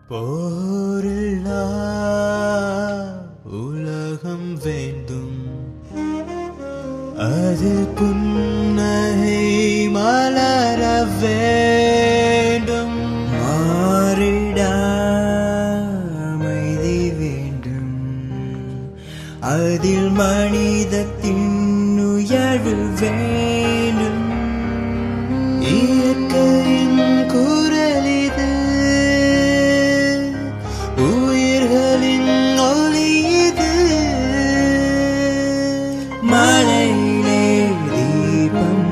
போரில்லா உலகம் வேண்டும், அது புன்னகை மலர வேண்டும். மாறிடா அமைதி வேண்டும், அதில் மனிதத்தின் உயர்வு வேண்டும். இயற்கையின் குரல் இது, உயிர்களின் ஒளி இது. மலையிலே தீபம்,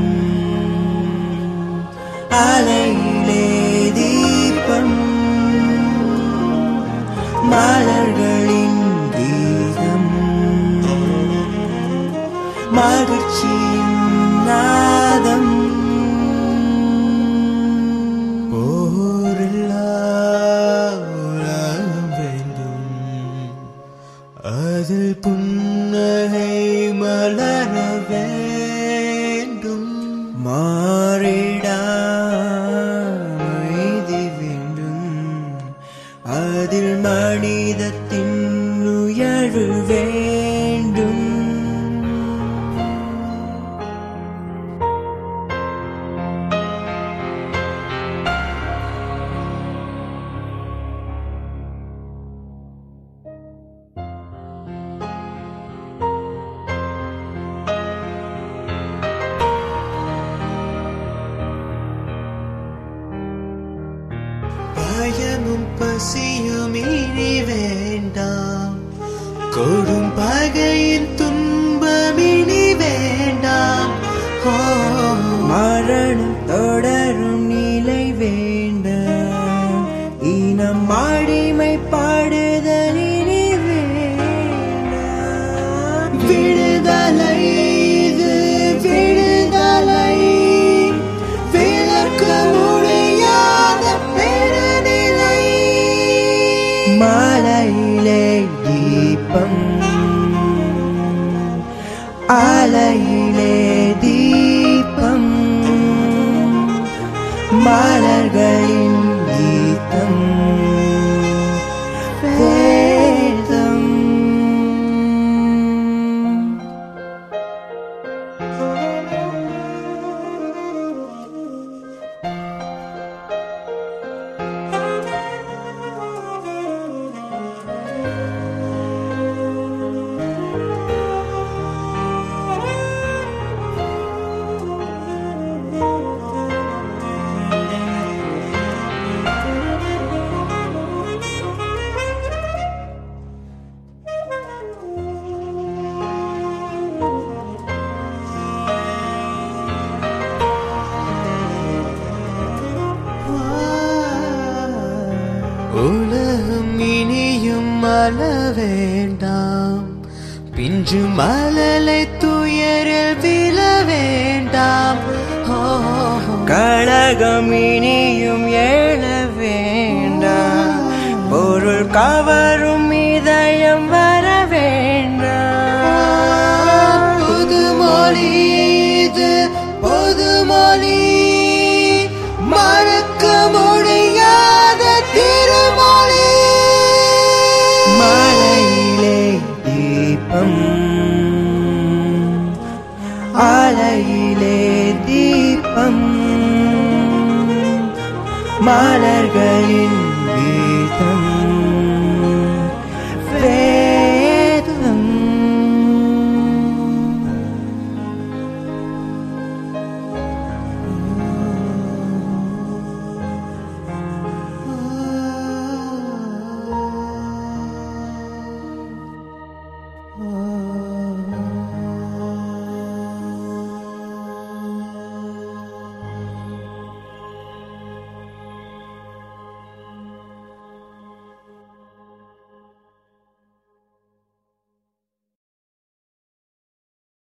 அலையிலே தீபம், மலர்களின் கீதம், மகிழ்ச்சியின் நாதம். போரில்லா உலகம் வேண்டும், அதில் புன்னகை மலர வேண்டும். மாறிடா அமைதி வேண்டும், அதில் மனிதத்தின் உயர்வு வேண்டும். பயமும் பசியும் இனி வேண்டாம், கொடும் பகையின் துன்பம் இனி வேண்டாம். மரணம் தொடரும் நிலை வேண்டாம், இனம் அடிமைப்படுதல் இனி வேண்டாம். விடுதலை இது விடுதலை, விளக்க முடியாத பெருநிலை. மலையிலே தீபம், அலையிலே தீபம், மலர்களின் கீதம், வேதம். உலகம் இனியும் மல வேண்டாம், பிஞ்சு மலலை துயரில் விழ வேண்டாம். கழகம் இனியும் எழ வேண்டாம், பொருள் கவரும் இதயம் வர வேண்டாம். புதுமொழி இது பொதுமொழி, மறக்க முடியாத திருமொழி. மலையிலே தீபம், அலையிலே தீபம், மலர்கள்